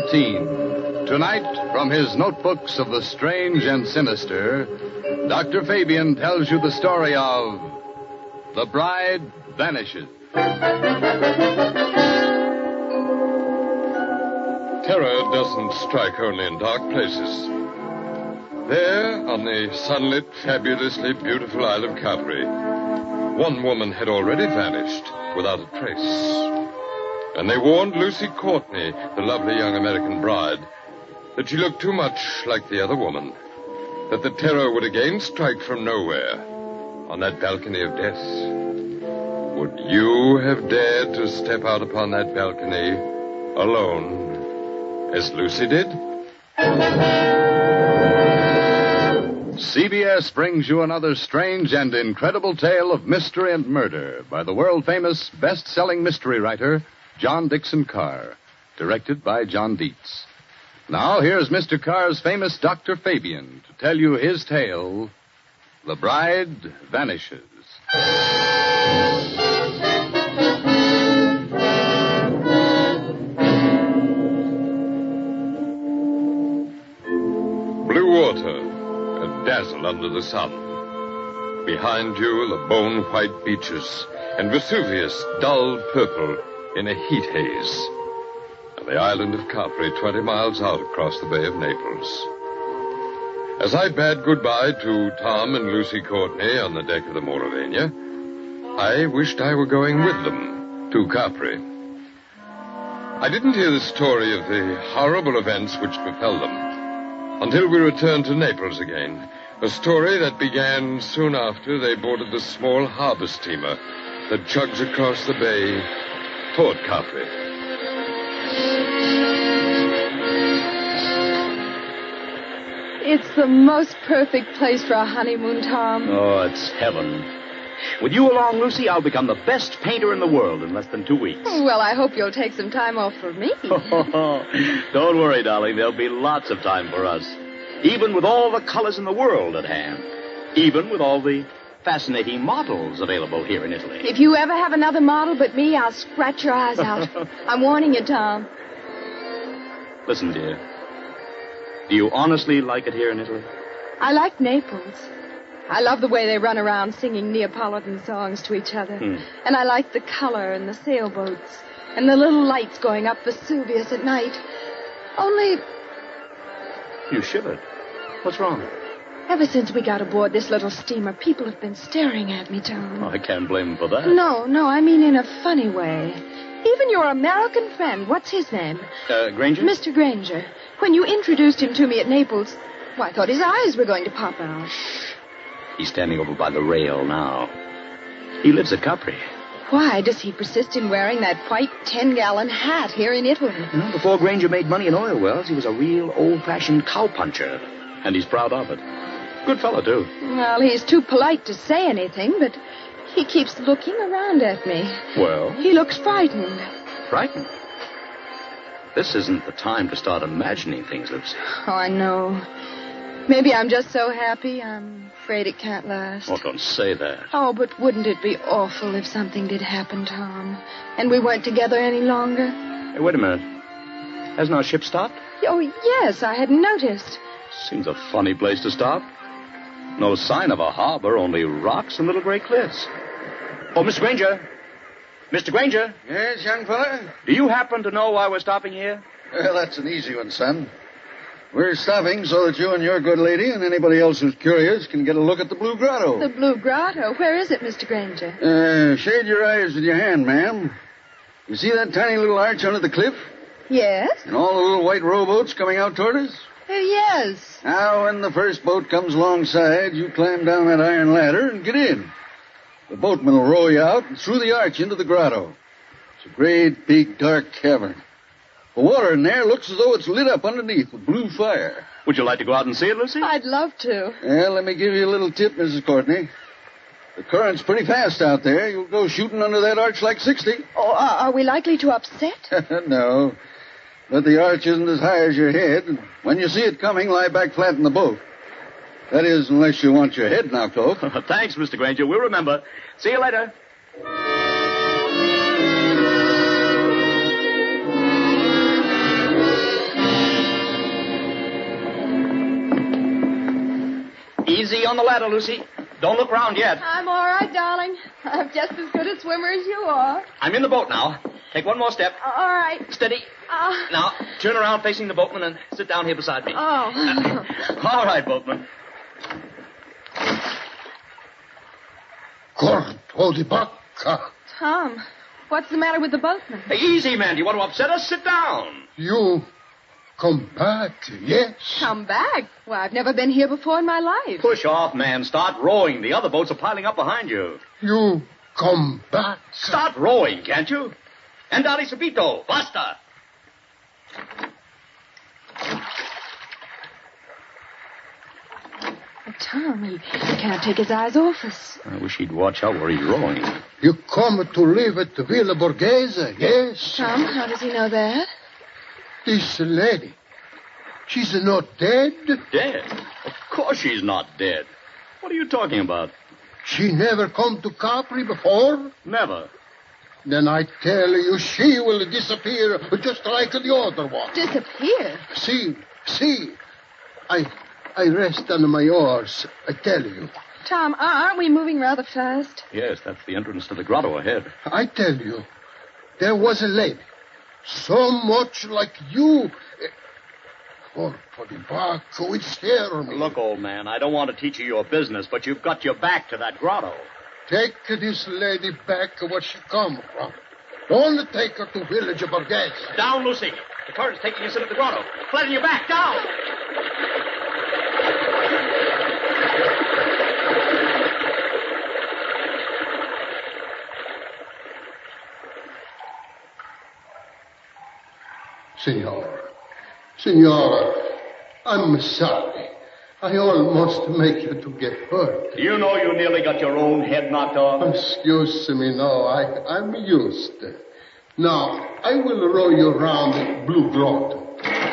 13. Tonight, from his notebooks of the strange and sinister, Dr. Fabian tells you the story of The Bride Vanishes. Terror doesn't strike only in dark places. There, on the sunlit, fabulously beautiful Isle of Capri, one woman had already vanished without a trace. And they warned Lucy Courtney, the lovely young American bride, that she looked too much like the other woman, that the terror would again strike from nowhere on that balcony of death. Would you have dared to step out upon that balcony alone, as Lucy did? CBS brings you another strange and incredible tale of mystery and murder by the world-famous best-selling mystery writer, John Dixon Carr, directed by John Dietz. Now, here's Mr. Carr's famous Dr. Fabian to tell you his tale, The Bride Vanishes. Blue water, a dazzle under the sun. Behind you, the bone-white beaches, and Vesuvius, dull purple in a heat haze. And the island of Capri, 20 miles out across the Bay of Naples. As I bade goodbye to Tom and Lucy Courtney on the deck of the Mauravania, I wished I were going with them to Capri. I didn't hear the story of the horrible events which befell them until we returned to Naples again, a story that began soon after they boarded the small harbor steamer that chugs across the bay toward Capri. It's the most perfect place for a honeymoon, Tom. Oh, it's heaven. With you along, Lucy, I'll become the best painter in the world in less than 2 weeks. Well, I hope you'll take some time off for me. Don't worry, darling. There'll be lots of time for us. Even with all the colors in the world at hand. Even with all the fascinating models available here in Italy. If you ever have another model but me, I'll scratch your eyes out. I'm warning you, Tom. Listen, dear. Do you honestly like it here in Italy? I like Naples. I love the way they run around singing Neapolitan songs to each other. And I like the color and the sailboats and the little lights going up Vesuvius at night. Only... You shivered. What's wrong? Ever since we got aboard this little steamer, people have been staring at me, Tom. Oh, I can't blame them for that. No, I mean in a funny way. Even your American friend, what's his name? Granger? Mr. Granger. When you introduced him to me at Naples, well, I thought his eyes were going to pop out. He's standing over by the rail now. He lives at Capri. Why does he persist in wearing that white 10-gallon hat here in Italy? Before Granger made money in oil wells, he was a real old-fashioned cowpuncher. And he's proud of it. Good fellow, too. Well, he's too polite to say anything, but he keeps looking around at me. Well? He looks frightened. Frightened? This isn't the time to start imagining things, Lucy. Oh, I know. Maybe I'm just so happy, I'm afraid it can't last. Oh, don't say that. Oh, but wouldn't it be awful if something did happen, Tom, and we weren't together any longer? Hey, wait a minute. Hasn't our ship stopped? Oh, yes, I hadn't noticed. Seems a funny place to stop. No sign of a harbor, only rocks and little gray cliffs. Oh, Mr. Granger. Mr. Granger. Yes, young fella? Do you happen to know why we're stopping here? Well, that's an easy one, son. We're stopping so that you and your good lady and anybody else who's curious can get a look at the Blue Grotto. The Blue Grotto? Where is it, Mr. Granger? Shade your eyes with your hand, ma'am. You see that tiny little arch under the cliff? Yes. And all the little white rowboats coming out toward us? Yes. Now, when the first boat comes alongside, you climb down that iron ladder and get in. The boatman will row you out and through the arch into the grotto. It's a great, big, dark cavern. The water in there looks as though it's lit up underneath with blue fire. Would you like to go out and see it, Lucy? I'd love to. Well, let me give you a little tip, Mrs. Courtney. The current's pretty fast out there. You'll go shooting under that arch like 60. Oh, are we likely to upset? No. But the arch isn't as high as your head. And when you see it coming, lie back flat in the boat. That is, unless you want your head knocked off. Thanks, Mr. Granger. We'll remember. See you later. Easy on the ladder, Lucy. Don't look round yet. I'm all right, darling. I'm just as good a swimmer as you are. I'm in the boat now. Take one more step. All right. Steady. Now, turn around facing the boatman and sit down here beside me. Oh. All right, boatman. Corto di bacca. Tom, what's the matter with the boatman? Hey, easy, man. Do you want to upset us? Sit down. You come back, yes? Come back? Well, I've never been here before in my life. Push off, man. Start rowing. The other boats are piling up behind you. You come back. Start rowing, can't you? Andale subito. Basta. Tom, he can't take his eyes off us. I wish he'd watch out where he's rowing. You come to live at Villa Borghese, yes? Tom, how does he know that? This lady, she's not dead? Dead? Of course she's not dead. What are you talking about? She never come to Capri before? Never. Then I tell you, she will disappear just like the other one. Disappear? See. I rest on my oars, I tell you. Tom, aren't we moving rather fast? Yes, that's the entrance to the grotto ahead. I tell you, there was a lady, so much like you. For the back, it scared me. Look, old man, I don't want to teach you your business, but you've got your back to that grotto. Take this lady back where she come from. Don't take her to village of Borghese. Down, Lucy. The current's taking us into the grotto. Flatten your back. Down. Signora, I'm sorry. I almost make you to get hurt. You know you nearly got your own head knocked off. Excuse me, no, I'm used. Now, I will row you around the Blue Grotto.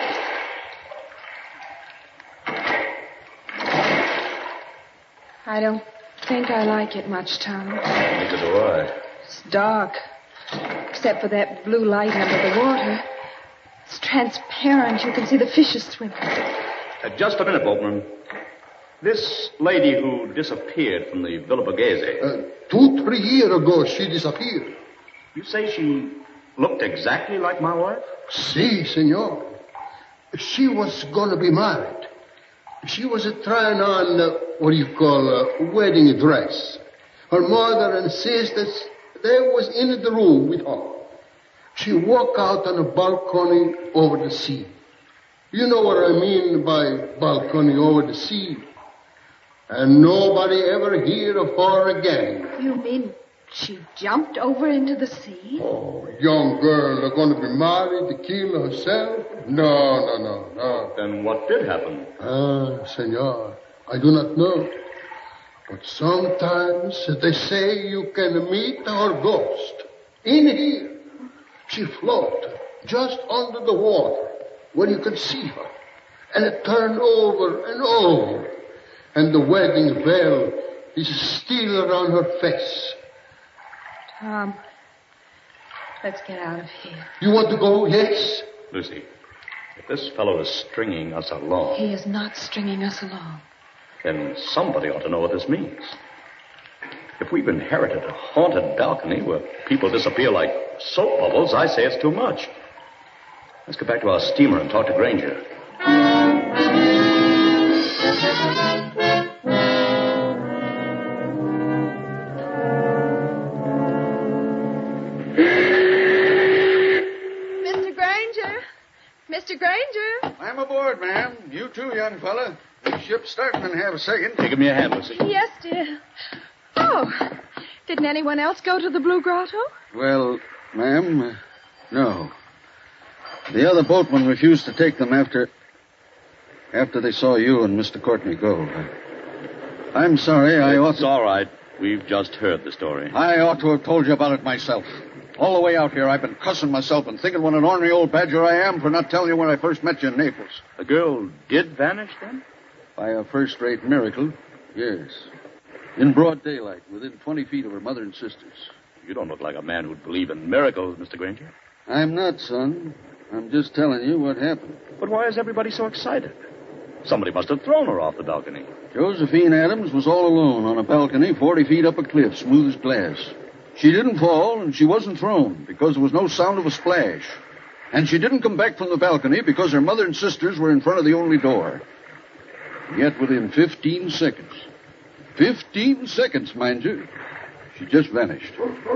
I don't think I like it much, Tom. Neither do I. It's dark, except for that blue light under the water. It's transparent. You can see the fishes swimming. Just a minute, boatman. This lady who disappeared from the Villa Borghese. 2-3 years ago, she disappeared. You say she looked exactly like my wife? Si, senor. She was going to be married. She was trying on, a wedding dress. Her mother and sisters, they was in the room with her. She walked out on a balcony over the sea. You know what I mean by balcony over the sea. And nobody ever hear of her again. You mean she jumped over into the sea? Oh, young girl going to be married to kill herself? No. Then what did happen? Senor, I do not know. But sometimes they say you can meet her ghost. In here, she float just under the water where you can see her. And it turned over and over. And the wedding veil is still around her face. Tom, let's get out of here. You want to go? Yes? Lucy, if this fellow is stringing us along... He is not stringing us along. Then somebody ought to know what this means. If we've inherited a haunted balcony where people disappear like soap bubbles, I say it's too much. Let's get back to our steamer and talk to Granger. Mr. Granger? I'm aboard, ma'am. You too, young fella. The ship's starting in half a second. Hey, give me a hand, Lucy. Yes, dear. Oh, didn't anyone else go to the Blue Grotto? Well, ma'am, no. The other boatmen refused to take them after they saw you and Mr. Courtney go. I'm sorry, It's all right. We've just heard the story. I ought to have told you about it myself. All the way out here, I've been cussing myself and thinking what an ornery old badger I am for not telling you when I first met you in Naples. The girl did vanish, then? By a first-rate miracle, yes. In broad daylight, within 20 feet of her mother and sisters. You don't look like a man who'd believe in miracles, Mr. Granger. I'm not, son. I'm just telling you what happened. But why is everybody so excited? Somebody must have thrown her off the balcony. Josephine Adams was all alone on a balcony 40 feet up a cliff, smooth as glass. She didn't fall, and she wasn't thrown because there was no sound of a splash. And she didn't come back from the balcony because her mother and sisters were in front of the only door. Yet within 15 seconds, 15 seconds, mind you, she just vanished.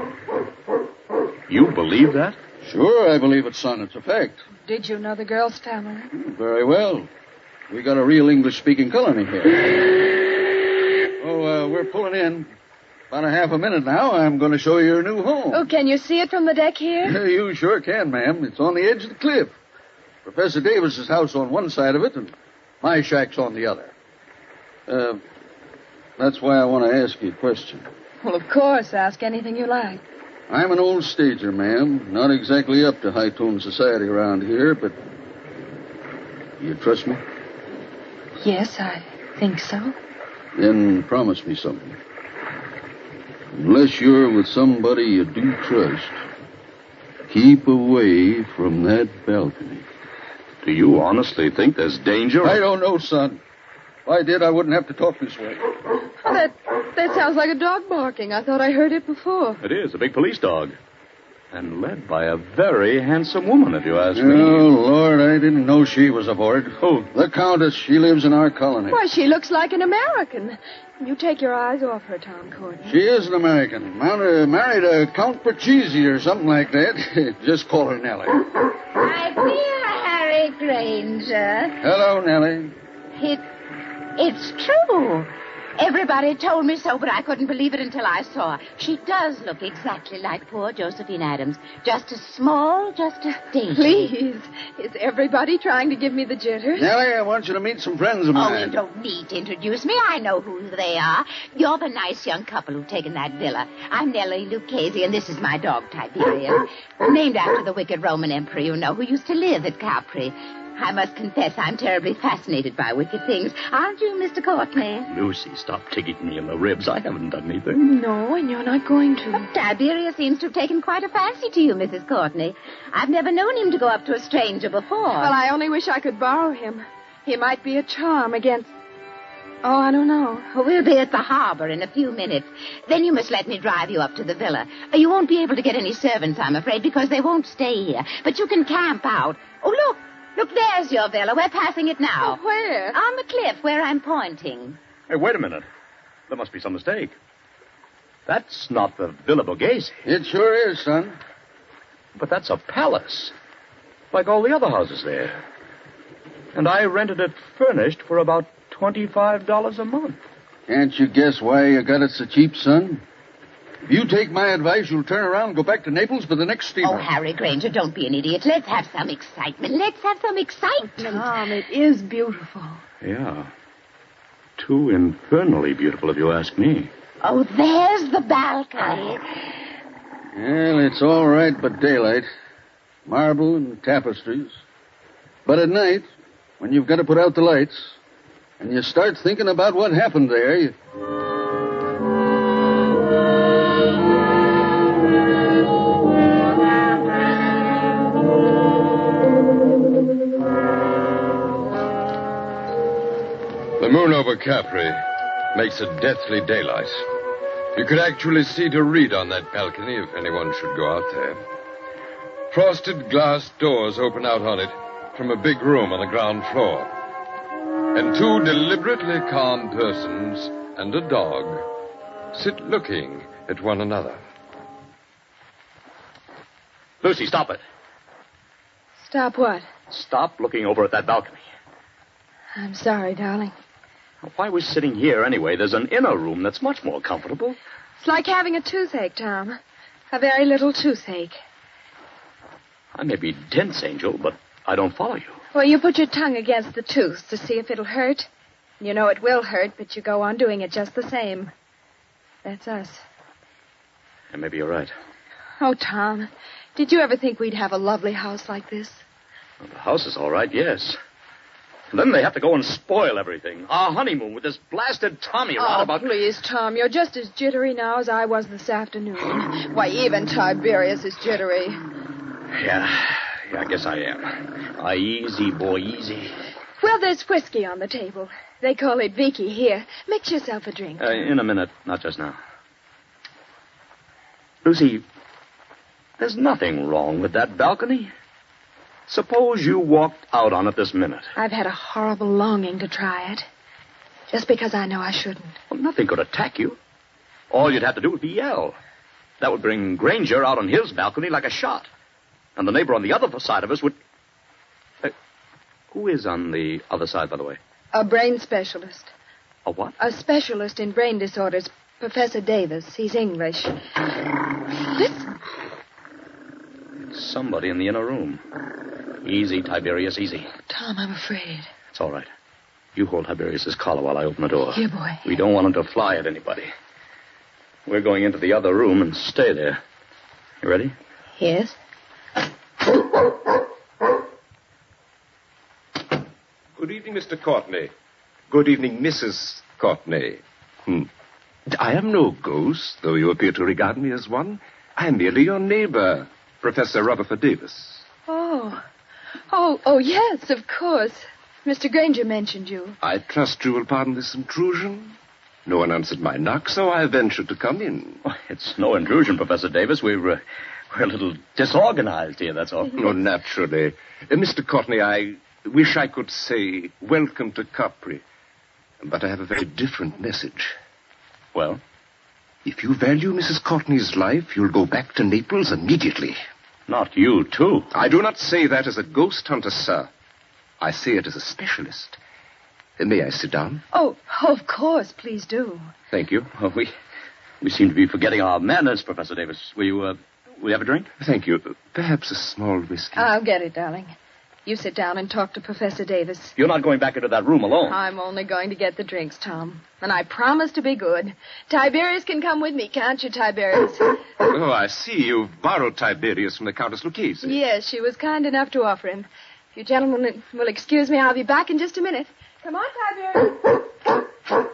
You believe that? Sure, I believe it, son. It's a fact. Did you know the girl's family? Very well. We got a real English-speaking colony here. Oh, we're pulling in. About a half a minute now, I'm going to show you your new home. Oh, can you see it from the deck here? You sure can, ma'am. It's on the edge of the cliff. Professor Davis's house on one side of it, and my shack's on the other. That's why I want to ask you a question. Well, of course. Ask anything you like. I'm an old stager, ma'am. Not exactly up to high-tone society around here, but you trust me? Yes, I think so. Then promise me something. Unless you're with somebody you do trust, keep away from that balcony. Do you honestly think there's danger? I don't know, son. If I did, I wouldn't have to talk this way. Oh, that sounds like a dog barking. I thought I heard it before. It is, a big police dog. And led by a very handsome woman, if you ask me. Oh, Lord, I didn't know she was aboard. Who? The Countess. She lives in our colony. Why, she looks like an American. You take your eyes off her, Tom Courtney. She is an American. Married a Count Perchesi or something like that. Just call her Nellie. My dear Harry Granger. Hello, Nellie. It's true. Everybody told me so, but I couldn't believe it until I saw her. She does look exactly like poor Josephine Adams. Just as small, just as dainty. Please. Is everybody trying to give me the jitters? Nellie, I want you to meet some friends of Oh, mine. you don't need to introduce me. I know who they are. You're the nice young couple who've taken that villa. I'm Nellie Lucchese, and this is my dog, Tiberius. Named after the wicked Roman emperor, you know, who used to live at Capri. I must confess I'm terribly fascinated by wicked things. Aren't you, Mr. Courtney? Lucy, stop tickling me in the ribs. I haven't done anything. No, and you're not going to. But Tiberius seems to have taken quite a fancy to you, Mrs. Courtney. I've never known him to go up to a stranger before. Well, I only wish I could borrow him. He might be a charm against... Oh, I don't know. We'll be at the harbor in a few minutes. Then you must let me drive you up to the villa. You won't be able to get any servants, I'm afraid, because they won't stay here. But you can camp out. Oh, look. Look, there's your villa. We're passing it now. Oh, where? On the cliff where I'm pointing. Hey, wait a minute. There must be some mistake. That's not the Villa Borghese. It sure is, son. But that's a palace. Like all the other houses there. And I rented it furnished for about $25 a month. Can't you guess why you got it so cheap, son? If you take my advice, you'll turn around and go back to Naples for the next steamer. Oh, Harry Granger, don't be an idiot. Let's have some excitement. Let's have some excitement. Tom, it is beautiful. Yeah. Too infernally beautiful, if you ask me. Oh, there's the balcony. Well, it's all right but daylight. Marble and tapestries. But at night, when you've got to put out the lights, and you start thinking about what happened there, you... The moon over Capri makes a deathly daylight. You could actually see to read on that balcony if anyone should go out there. Frosted glass doors open out on it from a big room on the ground floor. And two deliberately calm persons and a dog sit looking at one another. Lucy, stop it. Stop what? Stop looking over at that balcony. I'm sorry, darling. Why are we sitting here anyway? There's an inner room that's much more comfortable. It's like having a toothache, Tom. A very little toothache. I may be dense, Angel, but I don't follow you. Well, you put your tongue against the tooth to see if it'll hurt. You know it will hurt, but you go on doing it just the same. That's us. And maybe you're right. Oh, Tom, did you ever think we'd have a lovely house like this? Well, the house is all right, yes. And then they have to go and spoil everything. Our honeymoon with this blasted Tommy around about... Please, Tom, you're just as jittery now as I was this afternoon. Why, even Tiberius is jittery. Yeah, I guess I am. Easy, boy, easy. Well, there's whiskey on the table. They call it Vicky here. Mix yourself a drink. In a minute, not just now. Lucy, there's nothing wrong with that balcony. Suppose you walked out on it this minute. I've had a horrible longing to try it. Just because I know I shouldn't. Well, nothing could attack you. All you'd have to do would be yell. That would bring Granger out on his balcony like a shot. And the neighbor on the other side of us would... who is on the other side, by the way? A brain specialist. A what? A specialist in brain disorders. Professor Davis. He's English. Listen. Somebody in the inner room. Easy, Tiberius, easy. Tom, I'm afraid. It's all right. You hold Tiberius's collar while I open the door. Here, boy. We don't want him to fly at anybody. We're going into the other room and stay there. You ready? Yes. Good evening, Mr. Courtney. Good evening, Mrs. Courtney. I am no ghost, though you appear to regard me as one. I am merely your neighbor, Professor Rutherford Davis. Oh, yes, of course. Mr. Granger mentioned you. I trust you will pardon this intrusion. No one answered my knock, so I ventured to come in. Oh, it's no intrusion, Professor Davis. We're a little disorganized here, that's all. Oh, naturally. Mr. Courtney, I wish I could say welcome to Capri. But I have a very different message. Well? If you value Mrs. Courtney's life, you'll go back to Naples immediately. Not you, too. I do not say that as a ghost hunter, sir. I say it as a specialist. May I sit down? Oh, of course. Please do. Thank you. Oh, we seem to be forgetting our manners, Professor Davis. Will you have a drink? Thank you. Perhaps a small whiskey. I'll get it, darling. You sit down and talk to Professor Davis. You're not going back into that room alone. I'm only going to get the drinks, Tom. And I promise to be good. Tiberius can come with me, can't you, Tiberius? Oh, I see. You've borrowed Tiberius from the Countess Lucchese. Yes, she was kind enough to offer him. If you gentlemen will excuse me, I'll be back in just a minute. Come on, Tiberius.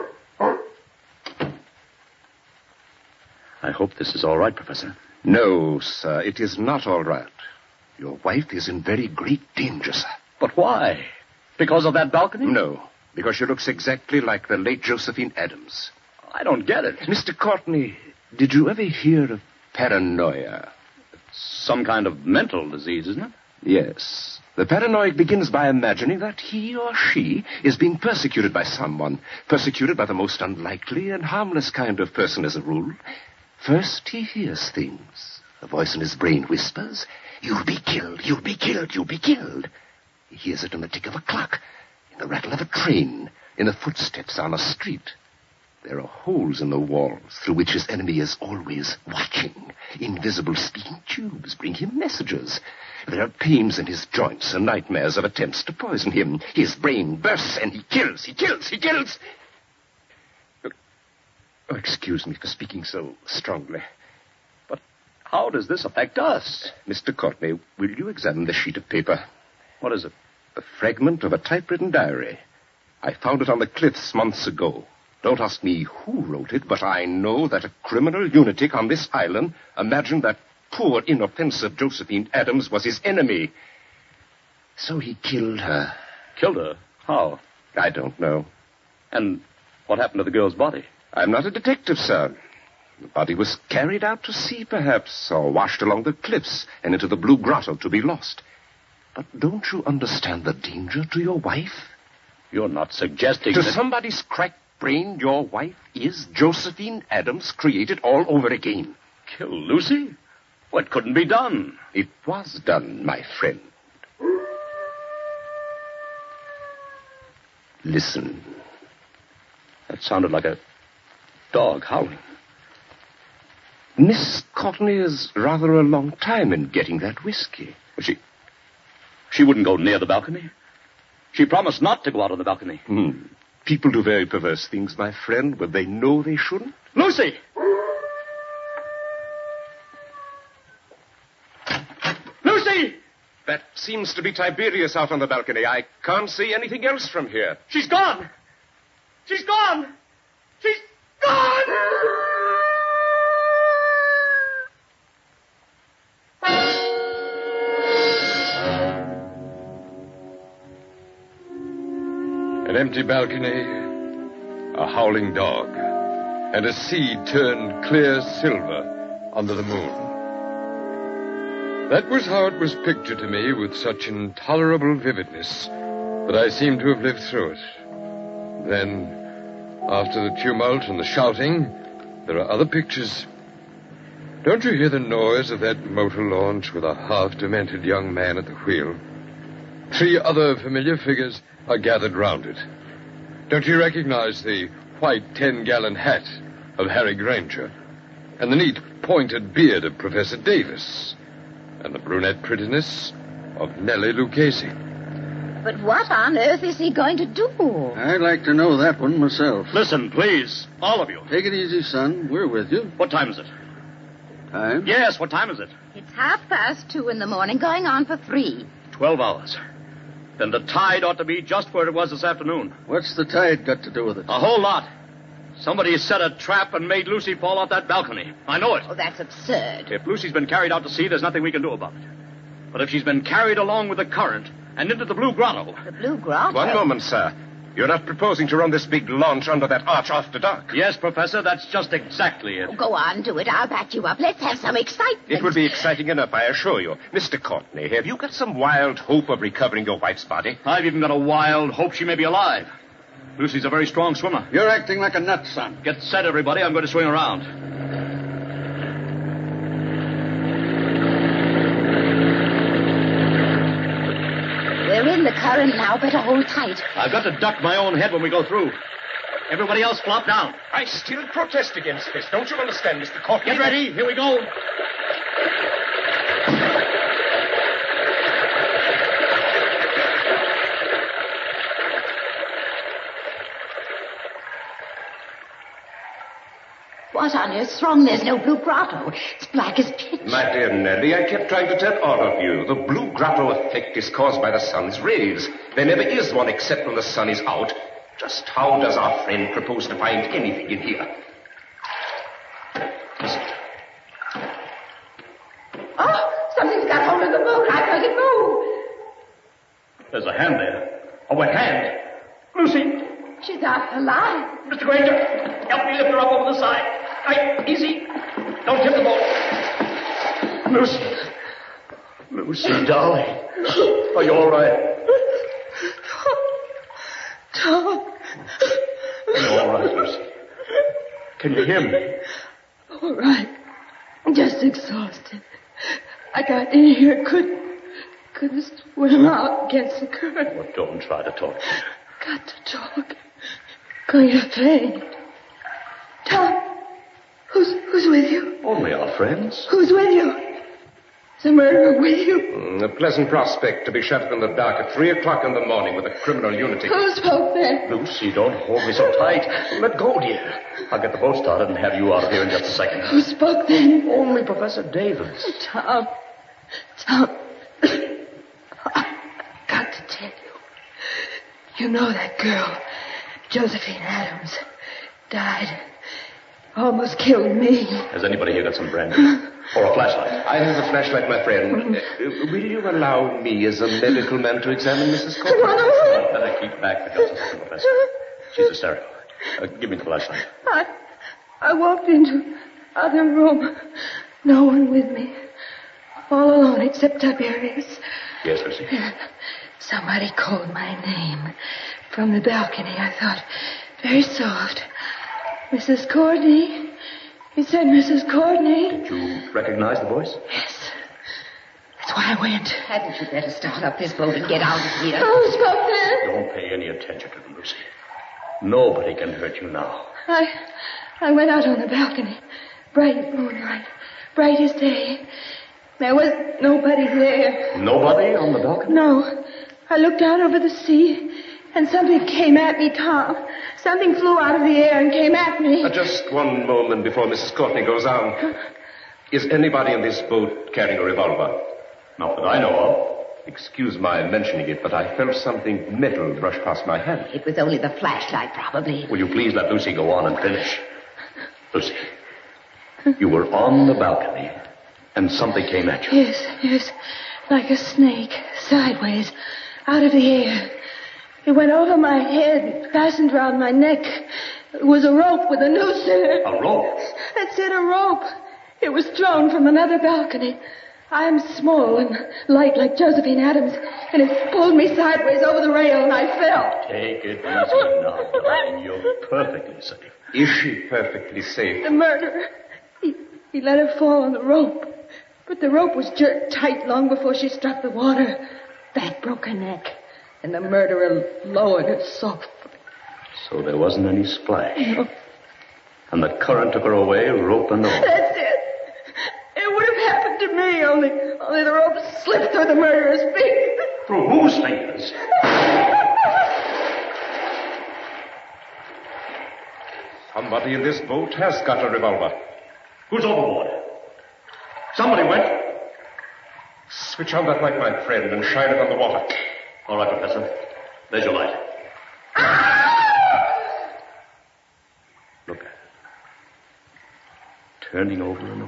I hope this is all right, Professor. No, sir, it is not all right. Your wife is in very great danger, sir. But why? Because of that balcony? No, because she looks exactly like the late Josephine Adams. I don't get it. Mr. Courtney, did you ever hear of paranoia? Some kind of mental disease, isn't it? Yes. The paranoid begins by imagining that he or she is being persecuted by someone. Persecuted by the most unlikely and harmless kind of person as a rule. First, he hears things. A voice in his brain whispers, "You'll be killed, you'll be killed, you'll be killed." He hears it in the tick of a clock, in the rattle of a train, in the footsteps on a street. There are holes in the walls through which his enemy is always watching. Invisible speaking tubes bring him messages. There are pains in his joints and nightmares of attempts to poison him. His brain bursts and he kills, he kills, he kills. Oh, excuse me for speaking so strongly. But how does this affect us? Mr. Courtney, will you examine the sheet of paper? What is it? A fragment of a typewritten diary. I found it on the cliffs months ago. Don't ask me who wrote it, but I know that a criminal lunatic on this island imagined that poor, inoffensive Josephine Adams was his enemy. So he killed her. Killed her? How? I don't know. And what happened to the girl's body? I'm not a detective, sir. The body was carried out to sea, perhaps, or washed along the cliffs and into the Blue Grotto to be lost. But don't you understand the danger to your wife? You're not suggesting To that... somebody's cracked brain, your wife is Josephine Adams created all over again. Kill Lucy? What couldn't be done? It was done, my friend. Listen. That sounded like a dog howling. Miss Courtney is rather a long time in getting that whiskey. She wouldn't go near the balcony. She promised not to go out on the balcony. People do very perverse things, my friend, when they know they shouldn't. Lucy! Lucy! That seems to be Tiberius out on the balcony. I can't see anything else from here. She's gone! She's gone! She's gone! An empty balcony, a howling dog, and a sea turned clear silver under the moon. That was how it was pictured to me with such intolerable vividness that I seemed to have lived through it. Then, after the tumult and the shouting, there are other pictures. Don't you hear the noise of that motor launch with a half-demented young man at the wheel? 3 other familiar figures are gathered round it. Don't you recognize the white 10-gallon hat of Harry Granger, and the neat pointed beard of Professor Davis, and the brunette prettiness of Nellie Lucchese? But what on earth is he going to do? I'd like to know that one myself. Listen, please, all of you. Take it easy, son. We're with you. What time is it? Time? Yes, what time is it? It's 2:30 in the morning, going on for 3. 12 hours. Then the tide ought to be just where it was this afternoon. What's the tide got to do with it? A whole lot. Somebody set a trap and made Lucy fall off that balcony. I know it. Oh, that's absurd. If Lucy's been carried out to sea, there's nothing we can do about it. But if she's been carried along with the current and into the Blue Grotto... The Blue Grotto? One moment, sir. You're not proposing to run this big launch under that arch after dark? Yes, Professor, that's just exactly it. Oh, go on, do it. I'll back you up. Let's have some excitement. It will be exciting enough, I assure you. Mr. Courtney, have you got some wild hope of recovering your wife's body? I've even got a wild hope she may be alive. Lucy's a very strong swimmer. You're acting like a nut, son. Get set, everybody. I'm going to swing around. We're in the current now. Better hold tight. I've got to duck my own head when we go through. Everybody else flop down. I still protest against this. Don't you understand, Mr. Courtney? Get ready. Here we go. What on earth's wrong? There's no Blue Grotto. It's black as pitch. My dear Nellie, I kept trying to tell all of you. The Blue Grotto effect is caused by the sun's rays. There never is one except when the sun is out. Just how does our friend propose to find anything in here? Listen. Oh, something's got hold of the boat. I felt it move. There's a hand there. A wet hand. Lucy. She's not alive. Mr. Granger, help me lift her up over the side. Right, easy. Don't tip the boat. Lucy. Lucy, darling. Are you all right? Tom. Are you all right, Lucy? Can you hear me? All right. Just exhausted. I got in here, couldn't swim out against the current. Well, don't try to talk. Got to talk. Going to faint. Tom, who's with you? Only our friends. Who's with you? Is the murderer with you? A pleasant prospect to be shut up in the dark at 3 o'clock in the morning with a criminal lunatic. Who spoke then? Lucy, don't hold me so tight. Let go, dear. I'll get the boat started and have you out of here in just a second. Who spoke then? Only Professor Davis. Tom, I've got to tell you. You know that girl, Josephine Adams, died. Almost killed me. Has anybody here got some brandy? Or a flashlight? I have a flashlight, my friend. Will you allow me as a medical man to examine Mrs. Courtney? Run away. Better keep back for just a second, Professor. She's hysterical. Give me the flashlight. I walked into other room. No one with me. All alone except Tiberius. Yes, Lucy. Somebody called my name from the balcony. I thought, very soft. Mrs. Courtney. He said, Mrs. Courtney. Did you recognize the voice? Yes. That's why I went. Hadn't you better start up this boat and get out of here? Who spoke then? Don't pay any attention to them, Lucy. Nobody can hurt you now. I went out on the balcony. Bright moonlight. Bright as day. There was nobody there. Nobody on the balcony? No. I looked out over the sea, and something came at me, Tom. Something flew out of the air and came at me. Just one moment before Mrs. Courtney goes on. Is anybody in this boat carrying a revolver? Not that I know of. Excuse my mentioning it, but I felt something metal brush past my hand. It was only the flashlight, probably. Will you please let Lucy go on and finish? Lucy, you were on the balcony, and something came at you. Yes. Like a snake, sideways, out of the air. It went over my head, fastened around my neck. It was a rope with a noose in it. A rope? That's it, a rope. It was thrown from another balcony. I'm small and light like Josephine Adams, and it pulled me sideways over the rail, and I fell. Take it easy now, darling. You're perfectly safe. Is she perfectly safe? The murderer, he let her fall on the rope, but the rope was jerked tight long before she struck the water. That broke her neck, and the murderer lowered her softly. So there wasn't any splash? No. And the current took her away, rope and all? That's it. It would have happened to me, only the rope slipped through the murderer's fingers. Through whose fingers? Somebody in this boat has got a revolver. Who's overboard? Somebody went. Switch on that light, my friend, and shine it on the water. All right, Professor. There's your light. Look at it. Turning over and over.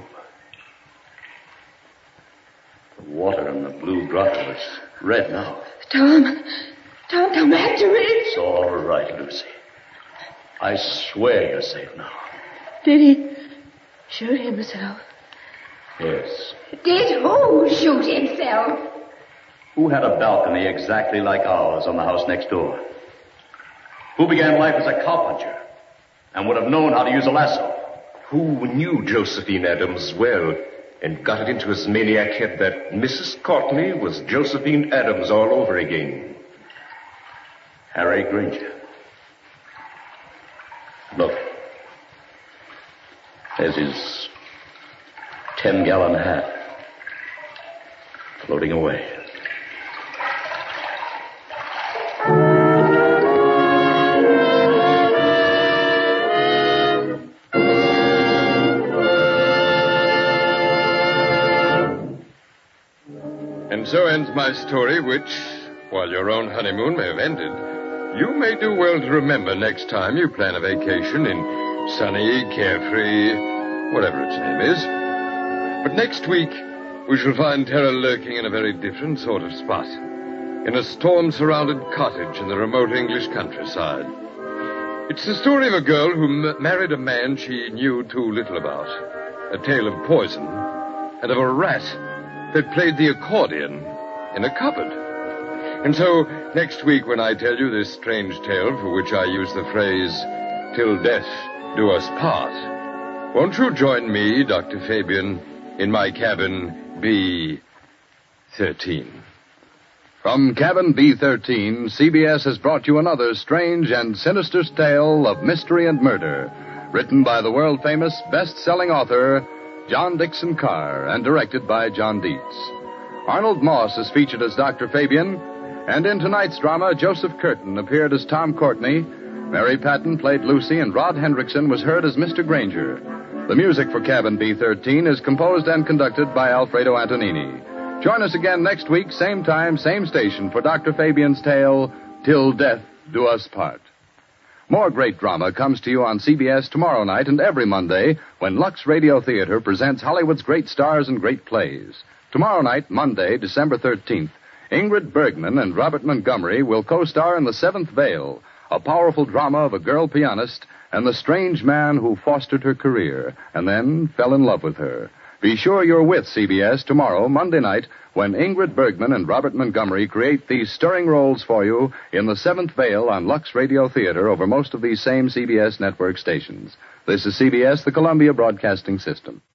The water in the blue grotto is red now. Tom, come back to me. It's all right, Lucy. I swear you're safe now. Did he shoot himself? Yes. Did who shoot himself? Who had a balcony exactly like ours on the house next door? Who began life as a cowpuncher and would have known how to use a lasso? Who knew Josephine Adams well and got it into his maniac head that Mrs. Courtney was Josephine Adams all over again? Harry Granger. Look. There's his 10-gallon hat floating away. And so ends my story, which, while your own honeymoon may have ended, you may do well to remember next time you plan a vacation in sunny, carefree, whatever its name is. But next week, we shall find terror lurking in a very different sort of spot. In a storm-surrounded cottage in the remote English countryside. It's the story of a girl who married a man she knew too little about. A tale of poison, and of a rat that played the accordion in a cupboard. And so, next week when I tell you this strange tale for which I use the phrase, "Till death do us part," won't you join me, Dr. Fabian, in my cabin B13? From Cabin B13, CBS has brought you another strange and sinister tale of mystery and murder, written by the world-famous best-selling author John Dickson Carr and directed by John Dietz. Arnold Moss is featured as Dr. Fabian, and in tonight's drama, Joseph Curtin appeared as Tom Courtney, Mary Patton played Lucy, and Rod Hendrickson was heard as Mr. Granger. The music for Cabin B13 is composed and conducted by Alfredo Antonini. Join us again next week, same time, same station, for Dr. Fabian's tale, Till Death Do Us Part. More great drama comes to you on CBS tomorrow night and every Monday when Lux Radio Theater presents Hollywood's great stars and great plays. Tomorrow night, Monday, December 13th, Ingrid Bergman and Robert Montgomery will co-star in The Seventh Veil, a powerful drama of a girl pianist and the strange man who fostered her career and then fell in love with her. Be sure you're with CBS tomorrow, Monday night, when Ingrid Bergman and Robert Montgomery create these stirring roles for you in The Seventh Veil on Lux Radio Theater over most of these same CBS network stations. This is CBS, the Columbia Broadcasting System.